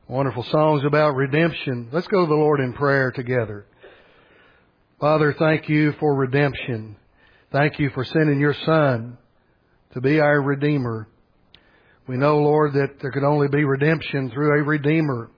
Wonderful songs about redemption. Let's go to the Lord in prayer together. Father, thank you for redemption. Thank you for sending your Son to be our Redeemer. We know, Lord, that there could only be redemption through a Redeemer.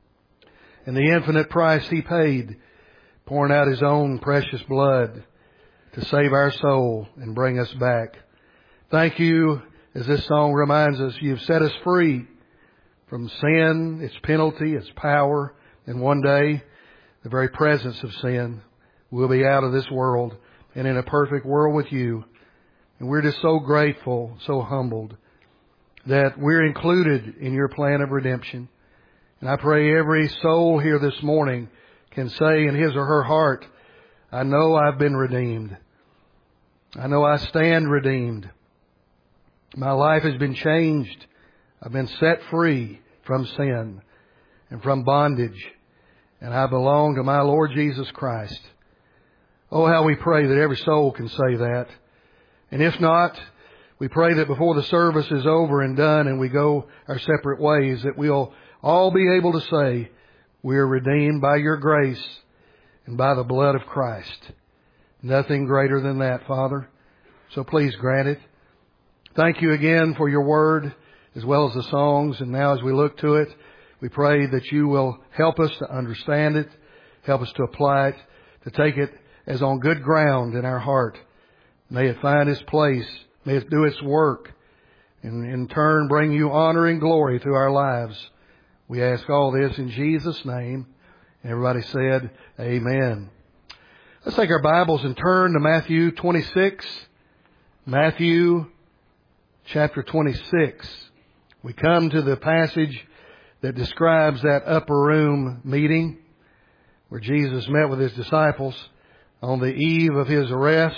And the infinite price He paid, pouring out His own precious blood to save our soul and bring us back. Thank you, as this song reminds us, you've set us free from sin, its penalty, its power, and one day, the very presence of sin. We'll be out of this world and in a perfect world with you. And we're just so grateful, so humbled that we're included in your plan of redemption. And I pray every soul here this morning can say in his or her heart, I know I've been redeemed. I know I stand redeemed. My life has been changed. I've been set free from sin and from bondage, and I belong to my Lord Jesus Christ. Oh, how we pray that every soul can say that. And if not, we pray that before the service is over and done and we go our separate ways, that we'll all be able to say, we are redeemed by your grace and by the blood of Christ. Nothing greater than that, Father. So please grant it. Thank you again for your word as well as the songs. And now as we look to it, we pray that you will help us to understand it, help us to apply it, to take it as on good ground in our heart. May it find its place. May it do its work. And in turn bring you honor and glory through our lives. We ask all this in Jesus' name. And everybody said, amen. Let's take our Bibles and turn to Matthew 26. Matthew chapter 26. We come to the passage that describes that upper room meeting where Jesus met with His disciples on the eve of His arrest.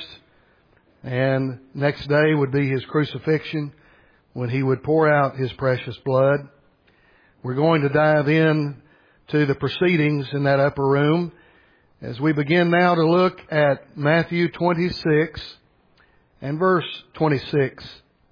And next day would be His crucifixion when He would pour out His precious blood. We're going to dive in to the proceedings in that upper room as we begin now to look at Matthew 26 and verse 26.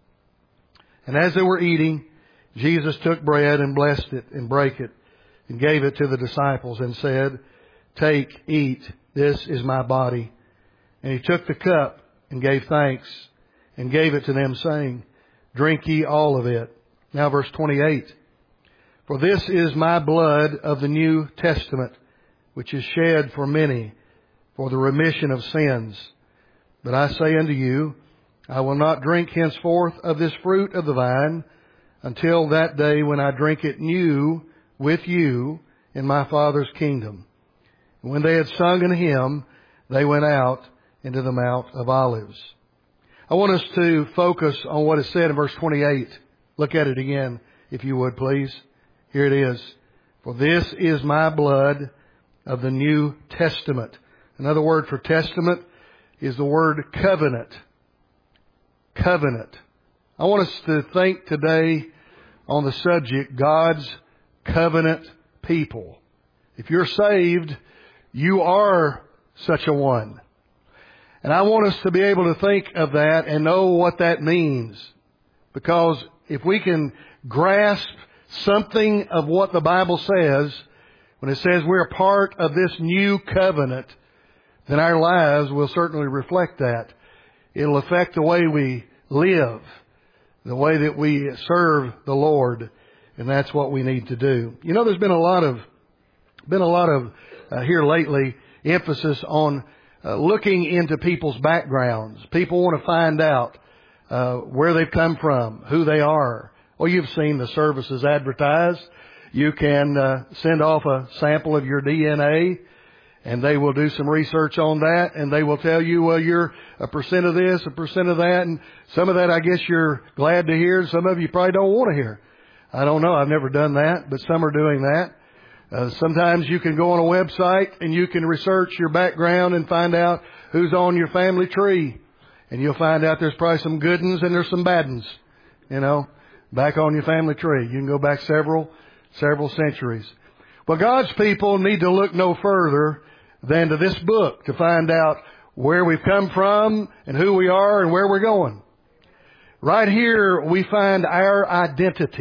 And as they were eating, Jesus took bread and blessed it and brake it and gave it to the disciples and said, take, eat, this is my body. And He took the cup and gave thanks and gave it to them, saying, drink ye all of it. Now verse 28. For this is my blood of the New Testament, which is shed for many for the remission of sins. But I say unto you, I will not drink henceforth of this fruit of the vine until that day when I drink it new with you in my Father's kingdom. And when they had sung an hymn, they went out into the Mount of Olives. I want us to focus on what is said in verse 28. Look at it again, if you would, please. Here it is. For this is my blood of the New Testament. Another word for testament is the word covenant. Covenant. I want us to think today on the subject, God's covenant people. If you're saved, you are such a one. And I want us to be able to think of that and know what that means. Because if we can grasp something of what the Bible says, when it says we're a part of this new covenant, then our lives will certainly reflect that. It'll affect the way we live, the way that we serve the Lord, and that's what we need to do. You know, there's been a lot of here lately emphasis on looking into people's backgrounds. People want to find out where they've come from, who they are. Well, you've seen the services advertised. You can send off a sample of your DNA, and they will do some research on that, and they will tell you, well, you're a percent of this, a percent of that, and some of that I guess you're glad to hear, and some of you probably don't want to hear. I don't know. I've never done that, but some are doing that. Sometimes you can go on a website and you can research your background and find out who's on your family tree. And you'll find out there's probably some good ones and there's some bad ones, you know, back on your family tree. You can go back several centuries. Well, God's people need to look no further than to this book to find out where we've come from and who we are and where we're going. Right here we find our identity.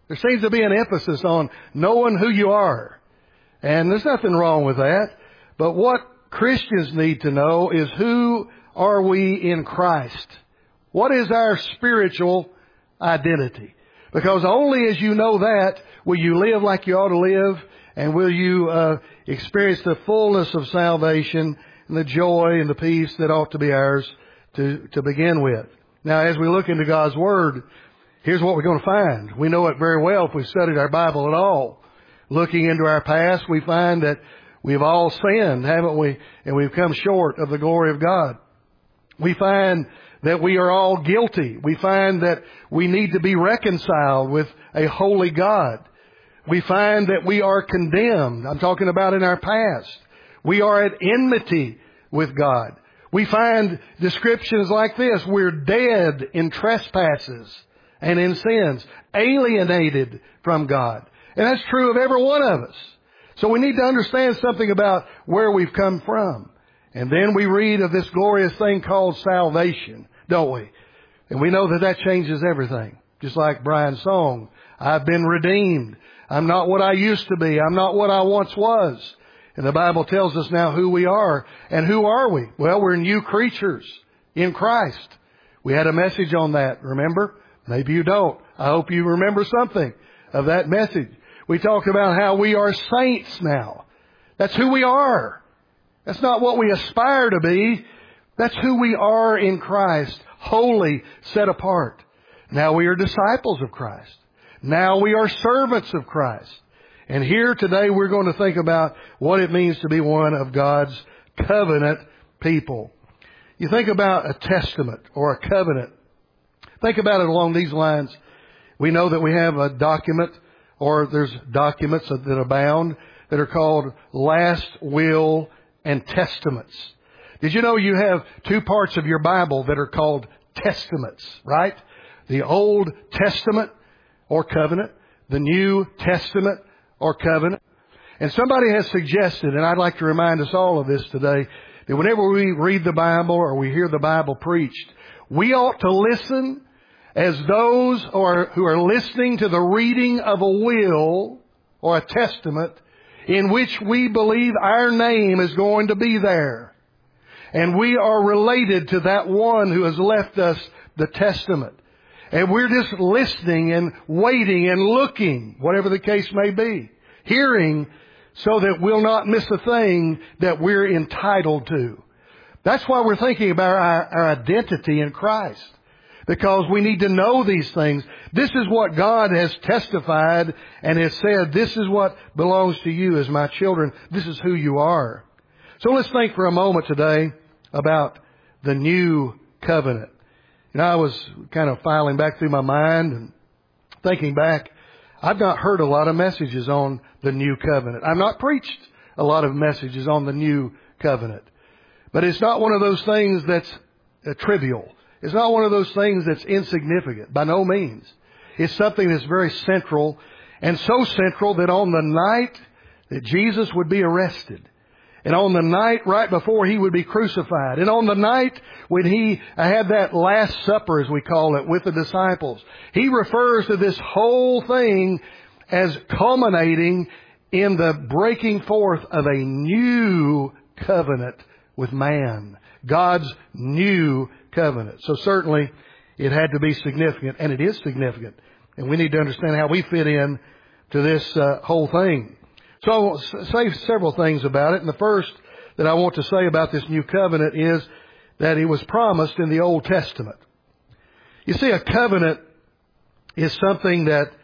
There seems to be an emphasis on knowing who you are. And there's nothing wrong with that. But what Christians need to know is, who are we in Christ? What is our spiritual identity? Because only as you know that will you live like you ought to live, and will you experience the fullness of salvation and the joy and the peace that ought to be ours to begin with. Now, as we look into God's Word, here's what we're going to find. We know it very well if we've studied our Bible at all. Looking into our past, we find that we've all sinned, haven't we? And we've come short of the glory of God. We find that we are all guilty. We find that we need to be reconciled with a holy God. We find that we are condemned. I'm talking about in our past. We are at enmity with God. We find descriptions like this. We're dead in trespasses and in sins, alienated from God. And that's true of every one of us. So we need to understand something about where we've come from. And then we read of this glorious thing called salvation, don't we? And we know that that changes everything. Just like Brian's song, I've been redeemed. I'm not what I used to be. I'm not what I once was. And the Bible tells us now who we are. And who are we? Well, we're new creatures in Christ. We had a message on that, remember? Maybe you don't. I hope you remember something of that message. We talked about how we are saints now. That's who we are. That's not what we aspire to be. That's who we are in Christ. Holy, set apart. Now we are disciples of Christ. Now we are servants of Christ. And here today we're going to think about what it means to be one of God's covenant people. You think about a testament or a covenant. Think about it along these lines. We know that we have a document, or there's documents that abound that are called last will and testaments. Did you know you have two parts of your Bible that are called testaments, right? The Old Testament or covenant, the New Testament or covenant. And somebody has suggested, and I'd like to remind us all of this today, that whenever we read the Bible or we hear the Bible preached, we ought to listen as those who are listening to the reading of a will or a testament in which we believe our name is going to be there. And we are related to that one who has left us the testament. And we're just listening and waiting and looking, whatever the case may be, hearing, so that we'll not miss a thing that we're entitled to. That's why we're thinking about our identity in Christ. Because we need to know these things. This is what God has testified and has said, this is what belongs to you as my children. This is who you are. So let's think for a moment today about the new covenant. And I was kind of filing back through my mind and thinking back. I've not heard a lot of messages on the new covenant. I've not preached a lot of messages on the new covenant. But it's not one of those things that's trivial. It's not one of those things that's insignificant, by no means. It's something that's very central, and so central that on the night that Jesus would be arrested, and on the night right before He would be crucified, and on the night when He had that Last Supper, as we call it, with the disciples, He refers to this whole thing as culminating in the breaking forth of a new covenant with man. God's new covenant. So certainly it had to be significant, and it is significant. And we need to understand how we fit in to this whole thing. So I'll say several things about it. And the first that I want to say about this new covenant is that it was promised in the Old Testament. You see, a covenant is something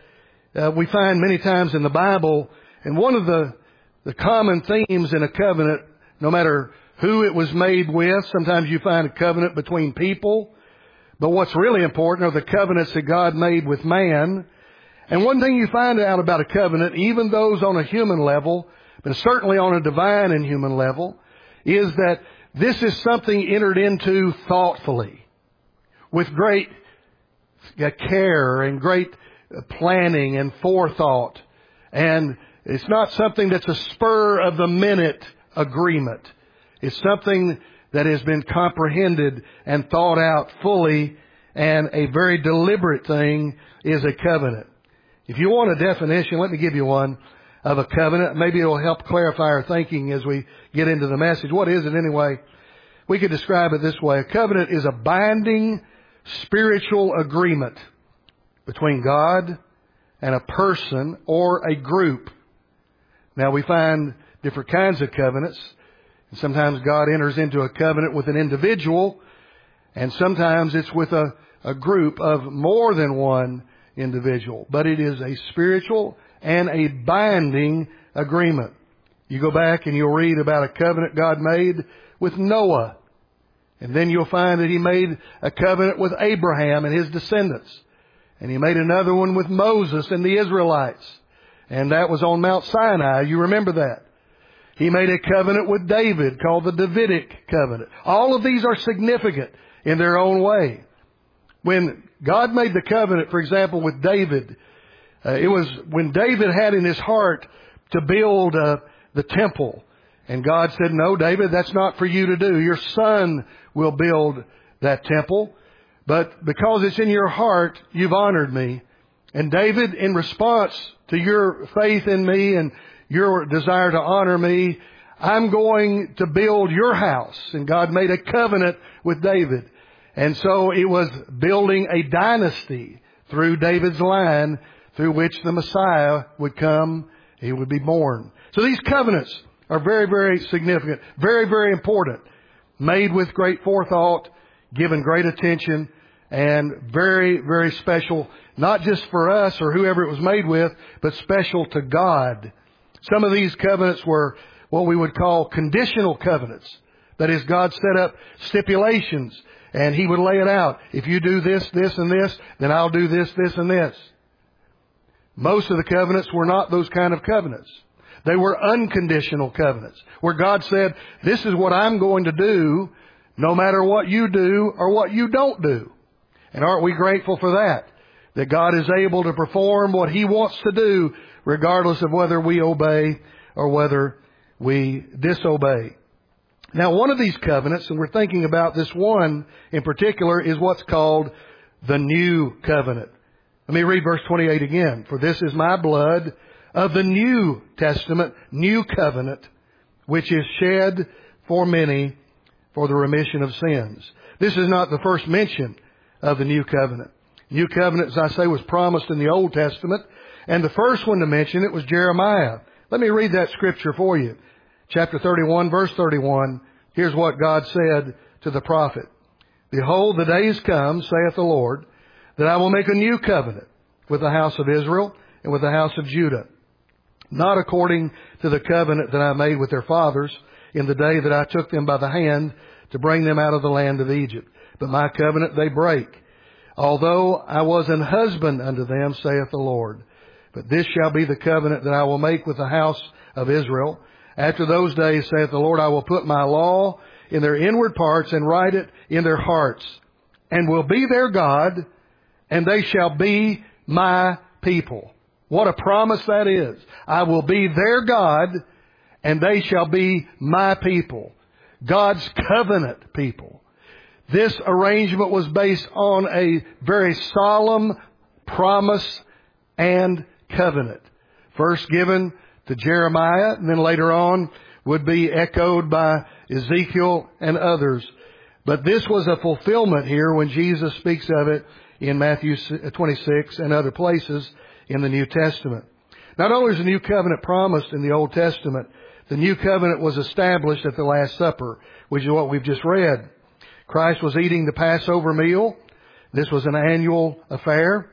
that we find many times in the Bible. And one of the common themes in a covenant, no matter who it was made with, sometimes you find a covenant between people. But what's really important are the covenants that God made with man. And one thing you find out about a covenant, even those on a human level, but certainly on a divine and human level, is that this is something entered into thoughtfully, with great care and great planning and forethought. And it's not something that's a spur of the minute agreement. It's something that has been comprehended and thought out fully, and a very deliberate thing is a covenant. If you want a definition, let me give you one of a covenant. Maybe it'll help clarify our thinking as we get into the message. What is it anyway? We could describe it this way. A covenant is a binding spiritual agreement between God and a person or a group. Now we find different kinds of covenants. Sometimes God enters into a covenant with an individual, and sometimes it's with a group of more than one individual. But it is a spiritual and a binding agreement. You go back and you'll read about a covenant God made with Noah. And then you'll find that He made a covenant with Abraham and his descendants. And He made another one with Moses and the Israelites. And that was on Mount Sinai. You remember that. He made a covenant with David called the Davidic covenant. All of these are significant in their own way. When God made the covenant, for example, with David, it was when David had in his heart to build the temple. And God said, no, David, that's not for you to do. Your son will build that temple. But because it's in your heart, you've honored me. And David, in response to your faith in me and your desire to honor me, I'm going to build your house. And God made a covenant with David. And so it was building a dynasty through David's line through which the Messiah would come. He would be born. So these covenants are very, very significant, very, very important, made with great forethought, given great attention, and very, very special, not just for us or whoever it was made with, but special to God. Some of these covenants were what we would call conditional covenants. That is, God set up stipulations, and He would lay it out. If you do this, this, and this, then I'll do this, this, and this. Most of the covenants were not those kind of covenants. They were unconditional covenants, where God said, this is what I'm going to do, no matter what you do or what you don't do. And aren't we grateful for that? That God is able to perform what He wants to do, regardless of whether we obey or whether we disobey. Now, one of these covenants, and we're thinking about this one in particular, is what's called the New Covenant. Let me read verse 28 again. For this is my blood of the New Testament, New Covenant, which is shed for many for the remission of sins. This is not the first mention of the New Covenant. New Covenant, as I say, was promised in the Old Testament, and the first one to mention it was Jeremiah. Let me read that scripture for you. Chapter 31, verse 31. Here's what God said to the prophet. Behold, the days come, saith the Lord, that I will make a new covenant with the house of Israel and with the house of Judah, not according to the covenant that I made with their fathers in the day that I took them by the hand to bring them out of the land of Egypt. But my covenant they break, although I was an husband unto them, saith the Lord. But this shall be the covenant that I will make with the house of Israel. After those days, saith the Lord, I will put my law in their inward parts and write it in their hearts, and will be their God, and they shall be my people. What a promise that is. I will be their God, and they shall be my people. God's covenant people. This arrangement was based on a very solemn promise and covenant. First given to Jeremiah, and then later on would be echoed by Ezekiel and others. But this was a fulfillment here when Jesus speaks of it in Matthew 26 and other places in the New Testament. Not only is the New Covenant promised in the Old Testament, the New Covenant was established at the Last Supper, which is what we've just read. Christ was eating the Passover meal. This was an annual affair.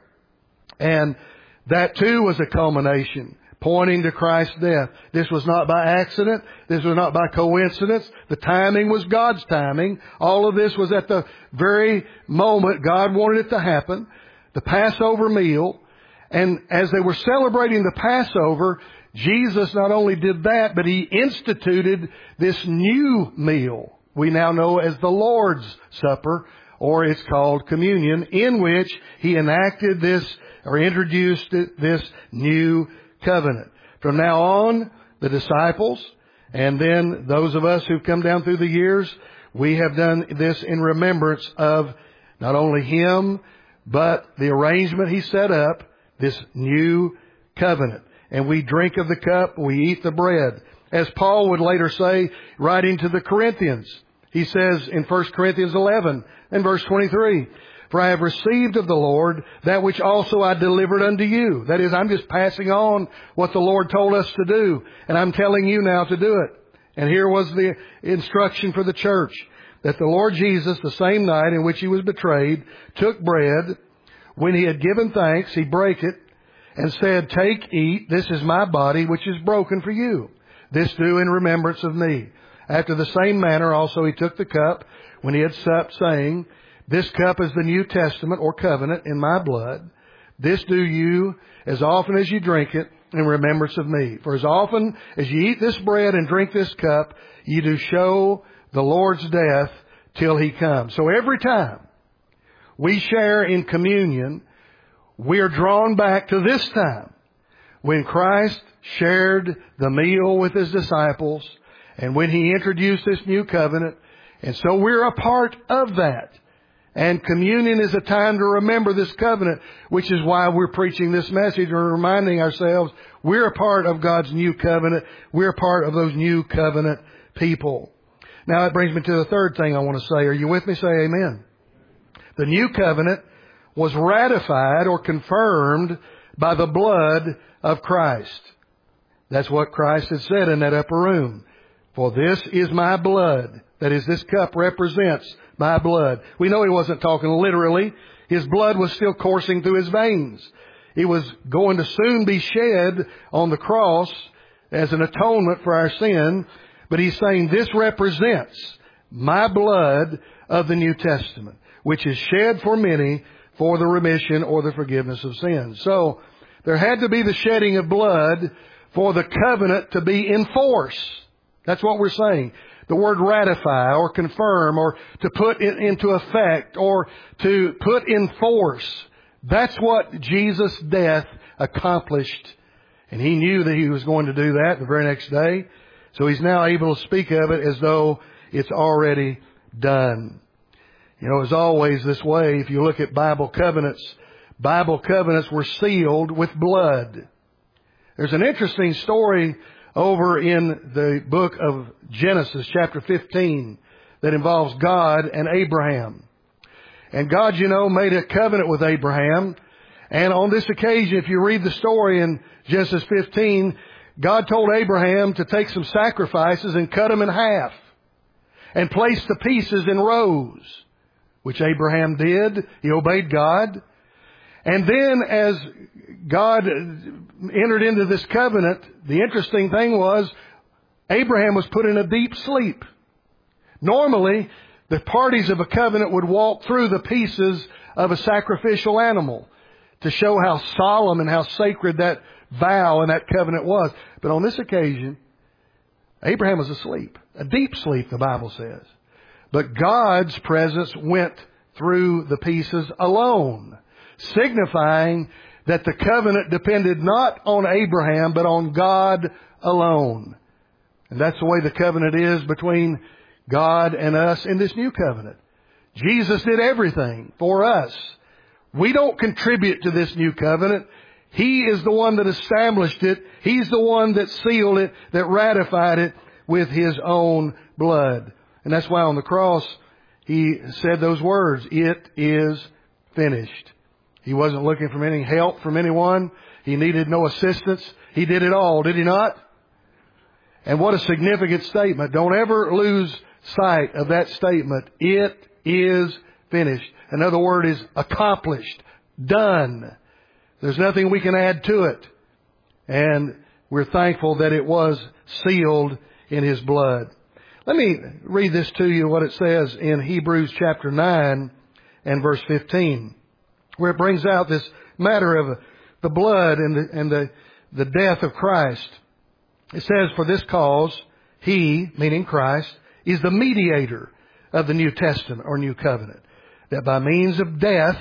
And that too was a culmination, pointing to Christ's death. This was not by accident. This was not by coincidence. The timing was God's timing. All of this was at the very moment God wanted it to happen. The Passover meal. And as they were celebrating the Passover, Jesus not only did that, but He instituted this new meal we now know as the Lord's Supper, or it's called communion, in which He enacted this or introduced this new covenant. From now on, the disciples and then those of us who've come down through the years, we have done this in remembrance of not only Him, but the arrangement He set up, this new covenant. And we drink of the cup, we eat the bread. As Paul would later say, writing to the Corinthians, he says in 1 Corinthians 11 and verse 23, "For I have received of the Lord that which also I delivered unto you." That is, I'm just passing on what the Lord told us to do, and I'm telling you now to do it. And here was the instruction for the church, that the Lord Jesus, the same night in which He was betrayed, took bread. When He had given thanks, He brake it and said, "Take, eat, this is my body, which is broken for you. This do in remembrance of me." After the same manner also He took the cup when He had supped, saying, "This cup is the New Testament or covenant in my blood. This do you as often as you drink it in remembrance of me. For as often as you eat this bread and drink this cup, you do show the Lord's death till He comes." So every time we share in communion, we are drawn back to this time when Christ shared the meal with His disciples and when He introduced this new covenant. And so we're a part of that. And communion is a time to remember this covenant, which is why we're preaching this message and reminding ourselves we're a part of God's new covenant. We're a part of those new covenant people. Now that brings me to the third thing I want to say. Are you with me? Say amen. The new covenant was ratified or confirmed by the blood of Christ. That's what Christ had said in that upper room. "For this is my blood." That is, this cup represents my blood. We know He wasn't talking literally. His blood was still coursing through His veins. It was going to soon be shed on the cross as an atonement for our sin. But He's saying this represents my blood of the New Testament, which is shed for many for the remission or the forgiveness of sins. So there had to be the shedding of blood for the covenant to be in force. That's what we're saying. The word ratify or confirm or to put it into effect or to put in force. That's what Jesus' death accomplished. And He knew that He was going to do that the very next day. So He's now able to speak of it as though it's already done. You know, as always this way, if you look at Bible covenants were sealed with blood. There's an interesting story over in the book of Genesis, chapter 15, that involves God and Abraham. And God, you know, made a covenant with Abraham. And on this occasion, if you read the story in Genesis 15, God told Abraham to take some sacrifices and cut them in half and place the pieces in rows, which Abraham did. He obeyed God. And then as God entered into this covenant, the interesting thing was Abraham was put in a deep sleep. Normally, the parties of a covenant would walk through the pieces of a sacrificial animal to show how solemn and how sacred that vow and that covenant was. But on this occasion, Abraham was asleep. A deep sleep, the Bible says. But God's presence went through the pieces alone, signifying that the covenant depended not on Abraham, but on God alone. And that's the way the covenant is between God and us in this new covenant. Jesus did everything for us. We don't contribute to this new covenant. He is the one that established it. He's the one that sealed it, that ratified it with His own blood. And that's why on the cross He said those words, "It is finished." He wasn't looking for any help from anyone. He needed no assistance. He did it all, did He not? And what a significant statement. Don't ever lose sight of that statement. It is finished. Another word is accomplished, done. There's nothing we can add to it. And we're thankful that it was sealed in His blood. Let me read this to you, what it says in Hebrews chapter 9 and verse 15, where it brings out this matter of the blood and the death of Christ. It says, "For this cause, He," meaning Christ, "is the mediator of the New Testament or New Covenant, that by means of death,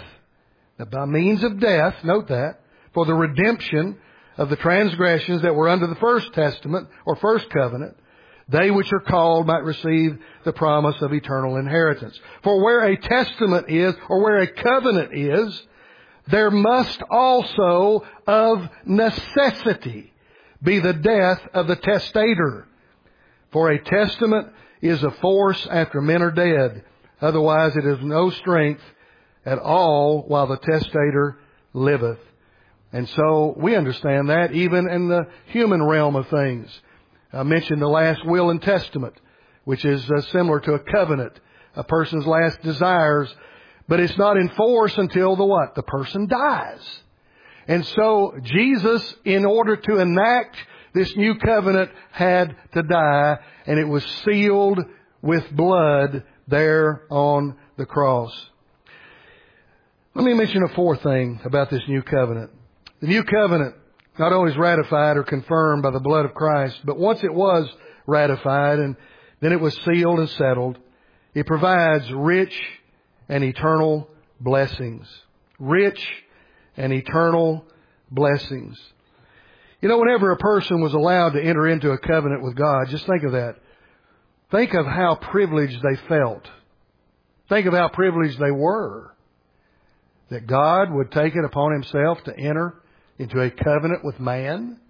note that, for the redemption of the transgressions that were under the first testament or first covenant, they which are called might receive the promise of eternal inheritance. For where a testament is, or where a covenant is, there must also of necessity be the death of the testator. For a testament is of force after men are dead. Otherwise it is no strength at all while the testator liveth. And so we understand that even in the human realm of things. I mentioned the last will and testament, which is similar to a covenant, a person's last desires. But it's not in force until the what? The person dies. And so Jesus, in order to enact this new covenant, had to die, and it was sealed with blood there on the cross. Let me mention a fourth thing about this new covenant. The new covenant not only is ratified or confirmed by the blood of Christ, but once it was ratified and then it was sealed and settled, it provides rich and eternal blessings. Rich and eternal blessings. You know, whenever a person was allowed to enter into a covenant with God, just think of that. Think of how privileged they felt. Think of how privileged they were. That God would take it upon Himself to enter into a covenant with man.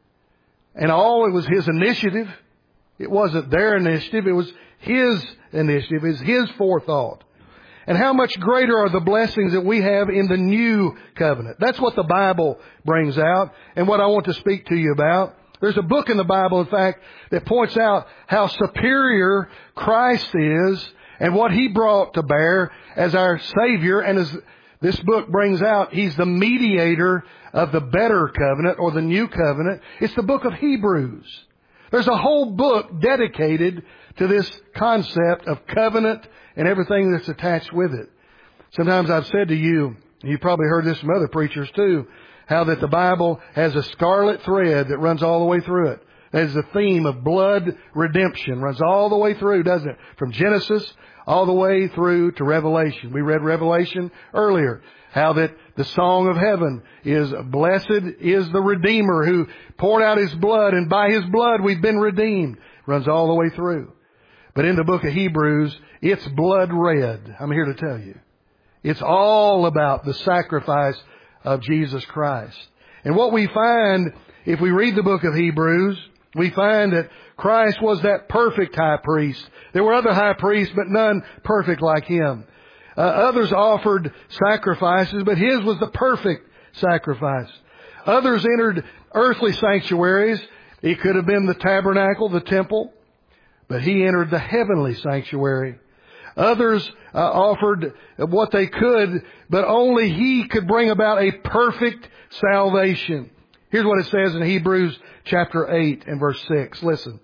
And all it was His initiative. It wasn't their initiative. It was His initiative. It was His forethought. And how much greater are the blessings that we have in the new covenant. That's what the Bible brings out and what I want to speak to you about. There's a book in the Bible, in fact, that points out how superior Christ is and what He brought to bear as our Savior. And as this book brings out, He's the mediator of the better covenant or the new covenant. It's the book of Hebrews. There's a whole book dedicated to this concept of covenant and everything that's attached with it. Sometimes I've said to you, and you've probably heard this from other preachers too, how that the Bible has a scarlet thread that runs all the way through it. There's the theme of blood redemption, runs all the way through, doesn't it? From Genesis all the way through to Revelation. We read Revelation earlier, how that the song of heaven is, blessed is the Redeemer who poured out His blood, and by His blood we've been redeemed. Runs all the way through. But in the book of Hebrews, it's blood red. I'm here to tell you. It's all about the sacrifice of Jesus Christ. And what we find, if we read the book of Hebrews, we find that Christ was that perfect high priest. There were other high priests, but none perfect like Him. Others offered sacrifices, but His was the perfect sacrifice. Others entered earthly sanctuaries. It could have been the tabernacle, the temple. But He entered the heavenly sanctuary. Others offered what they could, but only He could bring about a perfect salvation. Here's what it says in Hebrews chapter 8 and verse 6. Listen.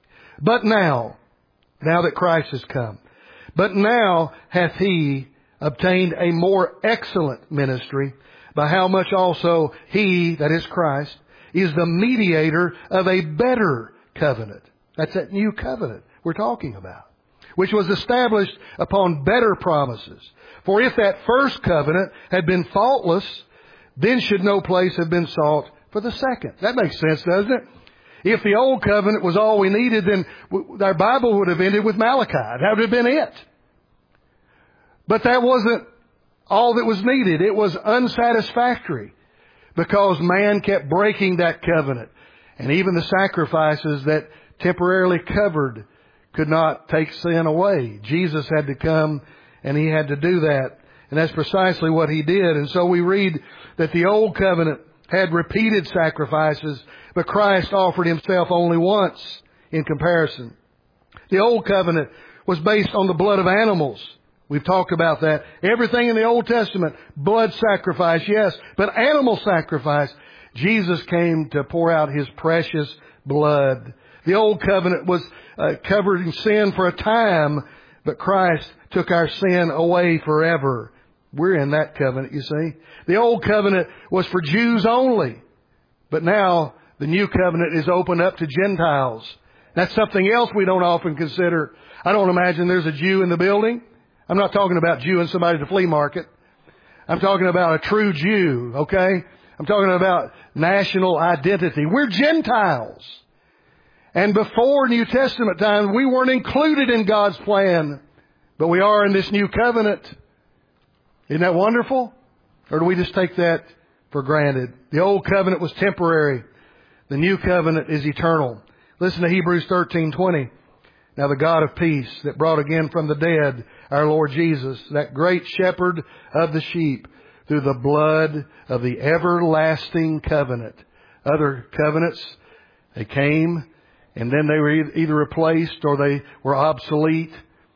But now that Christ has come, but now hath He obtained a more excellent ministry, by how much also He, that is Christ, is the mediator of a better covenant. That's that new covenant we're talking about, which was established upon better promises. For if that first covenant had been faultless, then should no place have been sought for the second. That makes sense, doesn't it? If the old covenant was all we needed, then our Bible would have ended with Malachi. That would have been it. But that wasn't all that was needed. It was unsatisfactory because man kept breaking that covenant. And even the sacrifices that temporarily covered could not take sin away. Jesus had to come and He had to do that. And that's precisely what He did. And so we read that the old covenant had repeated sacrifices, but Christ offered Himself only once in comparison. The old covenant was based on the blood of animals. We've talked about that. Everything in the Old Testament, blood sacrifice, yes, but animal sacrifice. Jesus came to pour out His precious blood. The old covenant was covered in sin for a time, but Christ took our sin away forever. We're in that covenant, you see. The old covenant was for Jews only, but now the new covenant is opened up to Gentiles. That's something else we don't often consider. I don't imagine there's a Jew in the building. I'm not talking about Jew and somebody at the flea market. I'm talking about a true Jew, okay? I'm talking about national identity. We're Gentiles. And before New Testament time, we weren't included in God's plan. But we are in this new covenant. Isn't that wonderful? Or do we just take that for granted? The old covenant was temporary. The new covenant is eternal. Listen to Hebrews 13:20. Now the God of peace that brought again from the dead our Lord Jesus, that great shepherd of the sheep, through the blood of the everlasting covenant. Other covenants, they came and then they were either replaced or they were obsolete.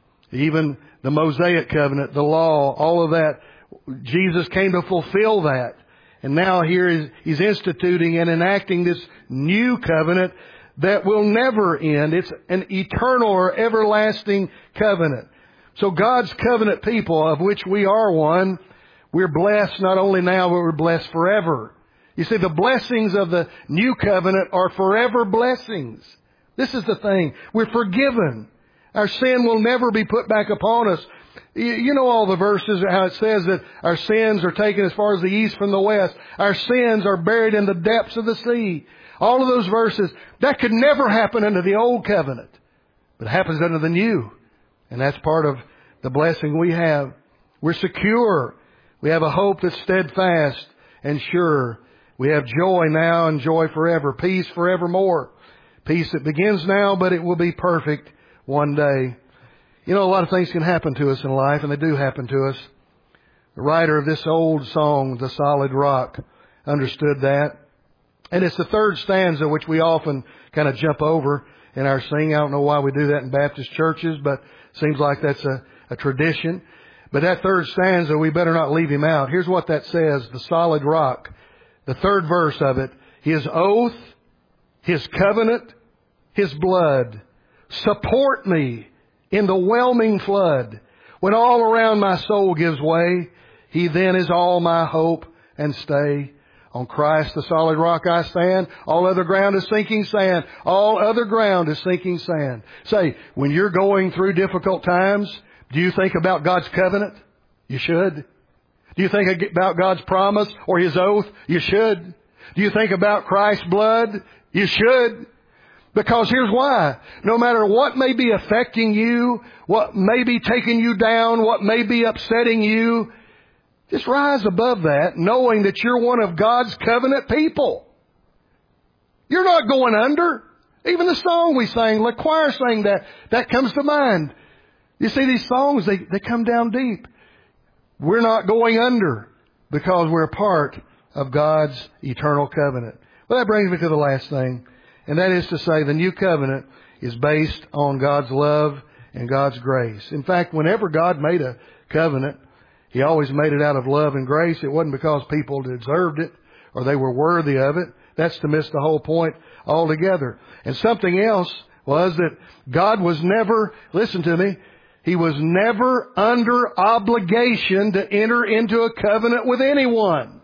Even the Mosaic covenant, the law, all of that, Jesus came to fulfill that. And now here He's instituting and enacting this new covenant that will never end. It's an eternal or everlasting covenant. So God's covenant people, of which we are one, we're blessed not only now, but we're blessed forever. You see, the blessings of the new covenant are forever blessings. This is the thing. We're forgiven. Our sin will never be put back upon us. You know all the verses, how it says that our sins are taken as far as the east from the west. Our sins are buried in the depths of the sea. All of those verses, that could never happen under the old covenant. But it happens under the new. And that's part of the blessing we have. We're secure. We have a hope that's steadfast and sure. We have joy now and joy forever. Peace forevermore. Peace that begins now, but it will be perfect one day. You know, a lot of things can happen to us in life, and they do happen to us. The writer of this old song, The Solid Rock, understood that. And it's the third stanza which we often kind of jump over in our singing. I don't know why we do that in Baptist churches, but it seems like that's a tradition. But that third stanza, we better not leave him out. Here's what that says, the solid rock. The third verse of it, His oath, His covenant, His blood support me in the whelming flood. When all around my soul gives way, He then is all my hope and stay. On Christ, the solid rock I stand. All other ground is sinking sand. All other ground is sinking sand. Say, when you're going through difficult times, do you think about God's covenant? You should. Do you think about God's promise or His oath? You should. Do you think about Christ's blood? You should. Because here's why. No matter what may be affecting you, what may be taking you down, what may be upsetting you, just rise above that, knowing that you're one of God's covenant people. You're not going under. Even the song we sang, the choir sang that comes to mind. You see, these songs, they come down deep. We're not going under because we're a part of God's eternal covenant. Well, that brings me to the last thing, and that is to say the new covenant is based on God's love and God's grace. In fact, whenever God made a covenant, He always made it out of love and grace. It wasn't because people deserved it or they were worthy of it. That's to miss the whole point altogether. And something else was that God was never, listen to me, He was never under obligation to enter into a covenant with anyone.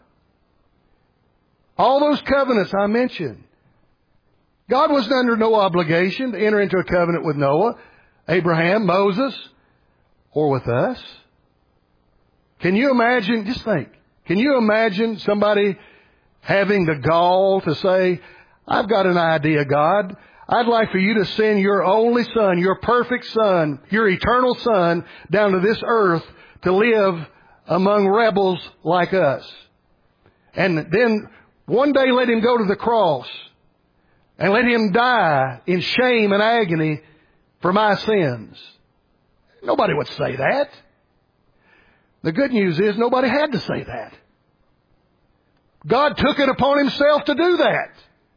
All those covenants I mentioned. God was under no obligation to enter into a covenant with Noah, Abraham, Moses, or with us. Can you imagine, just think, can you imagine somebody having the gall to say, I've got an idea, God. I'd like for you to send your only son, your perfect son, your eternal son, down to this earth to live among rebels like us. And then one day let Him go to the cross and let Him die in shame and agony for my sins. Nobody would say that. The good news is nobody had to say that. God took it upon Himself to do that.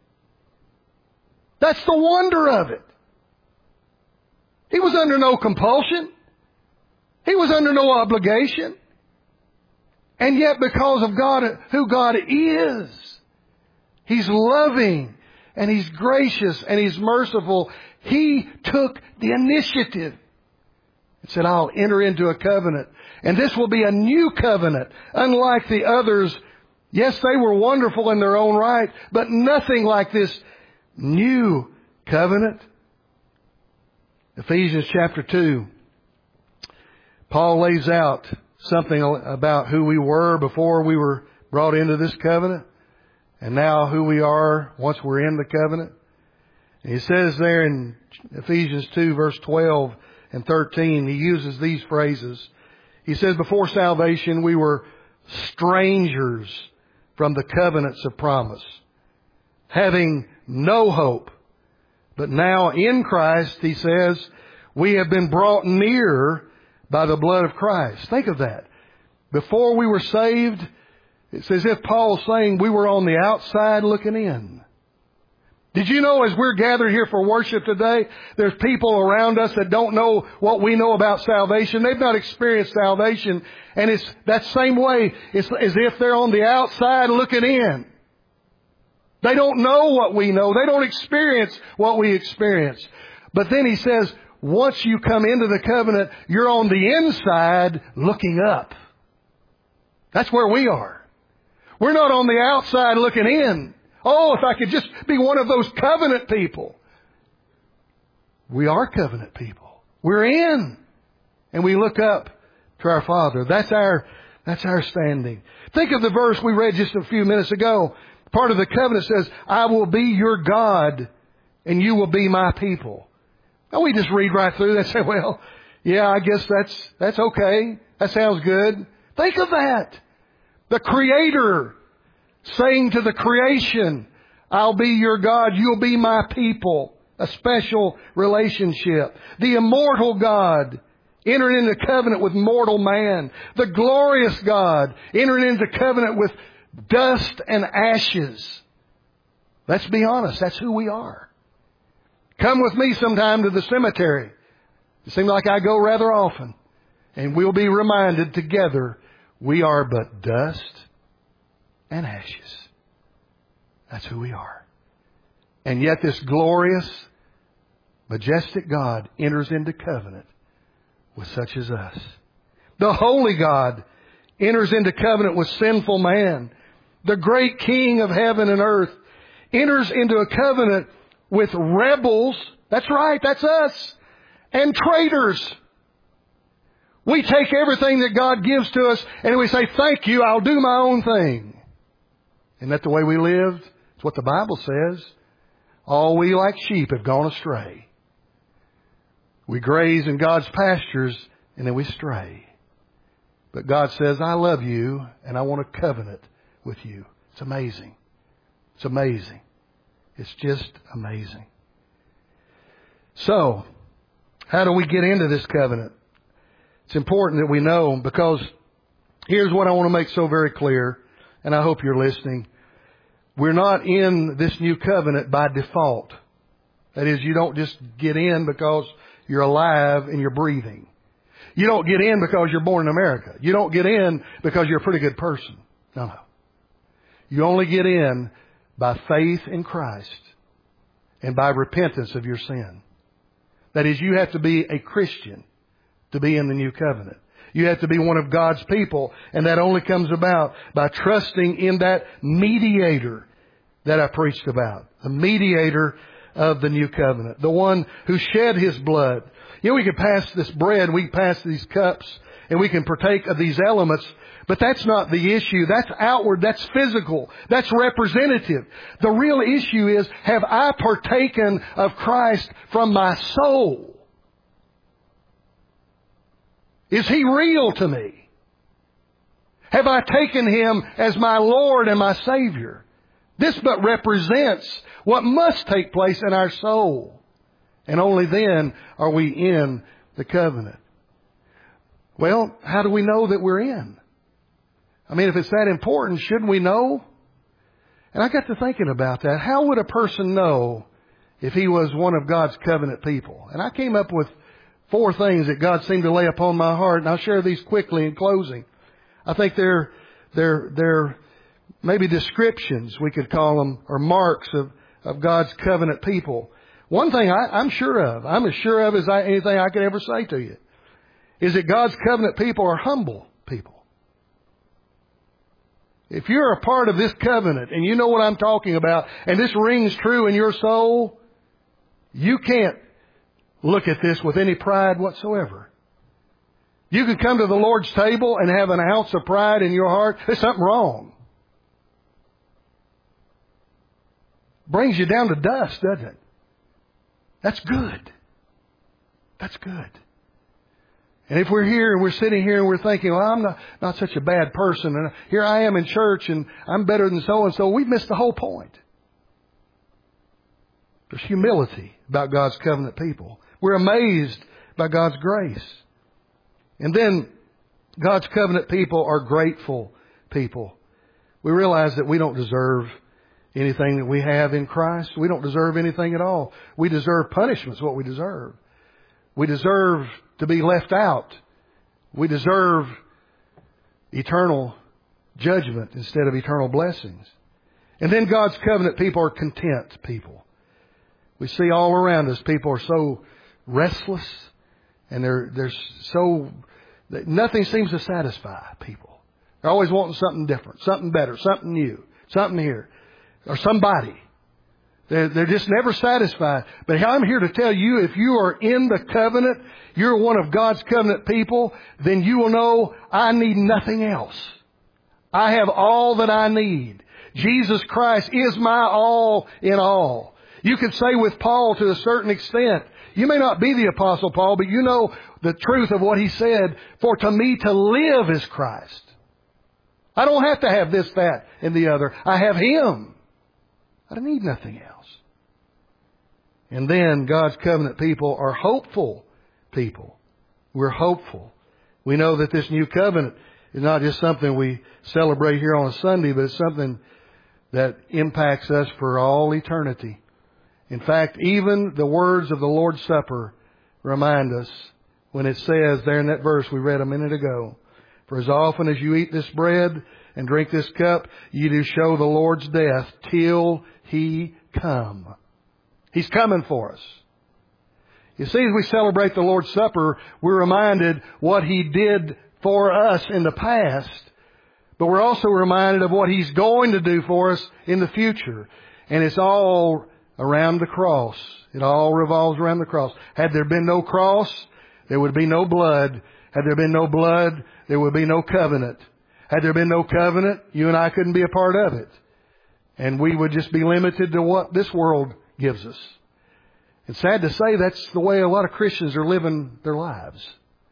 That's the wonder of it. He was under no compulsion. He was under no obligation. And yet because of God, who God is, He's loving and He's gracious and He's merciful. He took the initiative and said, I'll enter into a covenant. And this will be a new covenant, unlike the others. Yes, they were wonderful in their own right, but nothing like this new covenant. Ephesians chapter 2. Paul lays out something about who we were before we were brought into this covenant, and now who we are once we're in the covenant. And he says there in Ephesians 2 verse 12 and 13, he uses these phrases. He says, before salvation we were strangers from the covenants of promise, having no hope. But now in Christ, he says, we have been brought near by the blood of Christ. Think of that. Before we were saved, it's as if Paul's saying we were on the outside looking in. Did you know as we're gathered here for worship today, there's people around us that don't know what we know about salvation. They've not experienced salvation. And it's that same way. It's as if they're on the outside looking in. They don't know what we know. They don't experience what we experience. But then he says, once you come into the covenant, you're on the inside looking up. That's where we are. We're not on the outside looking in. Oh, if I could just be one of those covenant people. We are covenant people. We're in. And we look up to our Father. That's our standing. Think of the verse we read just a few minutes ago. Part of the covenant says, I will be your God and you will be my people. Now we just read right through that and say, well, yeah, I guess that's okay. That sounds good. Think of that. The Creator saying to the creation, I'll be your God, you'll be my people. A special relationship. The immortal God entering into covenant with mortal man. The glorious God entering into covenant with dust and ashes. Let's be honest, that's who we are. Come with me sometime to the cemetery. It seems like I go rather often. And we'll be reminded together we are but dust and ashes. That's who we are. And yet this glorious, majestic God enters into covenant with such as us. The holy God enters into covenant with sinful man. The great King of heaven and earth enters into a covenant with rebels. That's right, that's us. And traitors. We take everything that God gives to us and we say, thank you, I'll do my own thing. Isn't that the way we lived? It's what the Bible says. All we like sheep have gone astray. We graze in God's pastures and then we stray. But God says, I love you and I want a covenant with you. It's amazing. It's amazing. It's just amazing. So, how do we get into this covenant? It's important that we know, because here's what I want to make so very clear, and I hope you're listening. We're not in this new covenant by default. That is, you don't just get in because you're alive and you're breathing. You don't get in because you're born in America. You don't get in because you're a pretty good person. No. You only get in by faith in Christ and by repentance of your sin. That is, you have to be a Christian to be in the new covenant. You have to be one of God's people, and that only comes about by trusting in that mediator that I preached about. The mediator of the new covenant. The one who shed His blood. You know, we can pass this bread, we can pass these cups, and we can partake of these elements, but that's not the issue. That's outward, that's physical, that's representative. The real issue is, have I partaken of Christ from my soul? Is He real to me? Have I taken Him as my Lord and my Savior? This but represents what must take place in our soul. And only then are we in the covenant. Well, how do we know that we're in? I mean, if it's that important, shouldn't we know? And I got to thinking about that. How would a person know if he was one of God's covenant people? And I came up with 4 things that God seemed to lay upon my heart, and I'll share these quickly in closing. I think they're maybe descriptions, we could call them, or marks of God's covenant people. One thing I'm sure of, I'm as sure of as anything I could ever say to you, is that God's covenant people are humble people. If you're a part of this covenant, and you know what I'm talking about, and this rings true in your soul, you can't look at this with any pride whatsoever. You can come to the Lord's table and have an ounce of pride in your heart. There's something wrong. Brings you down to dust, doesn't it? That's good. That's good. And if we're here and we're sitting here and we're thinking, well, I'm not such a bad person, and here I am in church and I'm better than so-and-so, we've missed the whole point. There's humility about God's covenant people. We're amazed by God's grace. And then God's covenant people are grateful people. We realize that we don't deserve anything that we have in Christ. We don't deserve anything at all. We deserve punishment, is what we deserve. We deserve to be left out. We deserve eternal judgment instead of eternal blessings. And then God's covenant people are content people. We see all around us people are so restless and they're so, nothing seems to satisfy people. They're always wanting something different, something better, something new, something here, or somebody. They're just never satisfied. But I'm here to tell you, if you are in the covenant, you're one of God's covenant people, then you will know I need nothing else. I have all that I need. Jesus Christ is my all in all. You could say with Paul to a certain extent, you may not be the Apostle Paul, but you know the truth of what he said, for to me to live is Christ. I don't have to have this, that, and the other. I have Him. I don't need nothing else. And then God's covenant people are hopeful people. We're hopeful. We know that this new covenant is not just something we celebrate here on a Sunday, but it's something that impacts us for all eternity. In fact, even the words of the Lord's Supper remind us when it says there in that verse we read a minute ago, for as often as you eat this bread and drink this cup, you do show the Lord's death till He come. He's coming for us. You see, as we celebrate the Lord's Supper, we're reminded what He did for us in the past, but we're also reminded of what He's going to do for us in the future. And it's all around the cross. It all revolves around the cross. Had there been no cross, there would be no blood. Had there been no blood, there would be no covenant. Had there been no covenant, you and I couldn't be a part of it. And we would just be limited to what this world gives us. It's sad to say that's the way a lot of Christians are living their lives.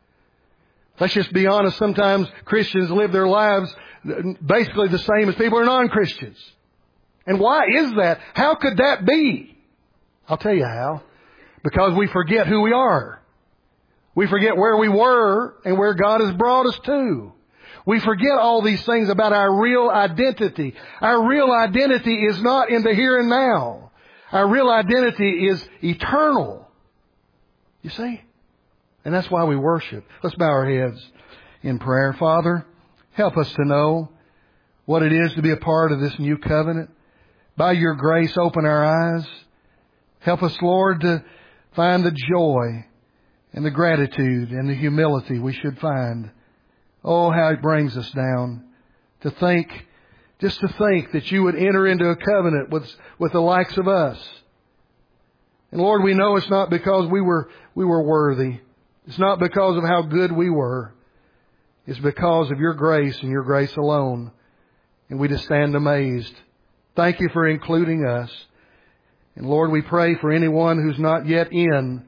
Let's just be honest, sometimes Christians live their lives basically the same as people who are non-Christians. And why is that? How could that be? I'll tell you how. Because we forget who we are. We forget where we were and where God has brought us to. We forget all these things about our real identity. Our real identity is not in the here and now. Our real identity is eternal. You see? And that's why we worship. Let's bow our heads in prayer. Father, help us to know what it is to be a part of this new covenant. By your grace, open our eyes. Help us, Lord, to find the joy and the gratitude and the humility we should find. Oh, how it brings us down to think, just to think that you would enter into a covenant with the likes of us. And Lord, we know it's not because we were worthy. It's not because of how good we were. It's because of your grace and your grace alone. And we just stand amazed. Thank you for including us. And Lord, we pray for anyone who's not yet in.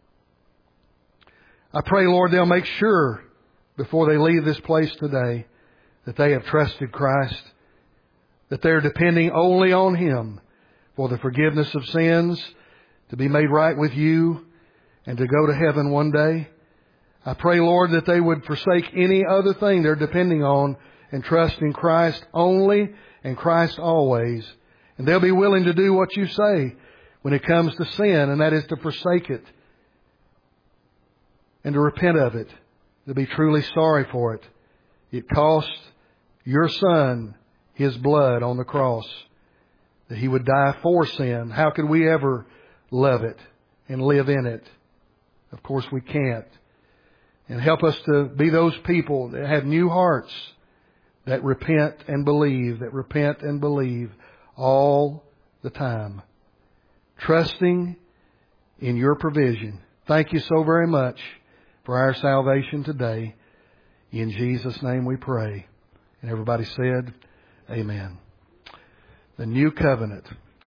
I pray, Lord, they'll make sure before they leave this place today that they have trusted Christ, that they're depending only on Him for the forgiveness of sins, to be made right with you, and to go to heaven one day. I pray, Lord, that they would forsake any other thing they're depending on and trust in Christ only and Christ always. And they'll be willing to do what you say when it comes to sin, and that is to forsake it and to repent of it, to be truly sorry for it. It cost your Son His blood on the cross, that He would die for sin. How could we ever love it and live in it? Of course we can't. And help us to be those people that have new hearts, that repent and believe all the time, trusting in your provision. Thank you so very much for our salvation today. In Jesus' name we pray. And everybody said, Amen. The new covenant.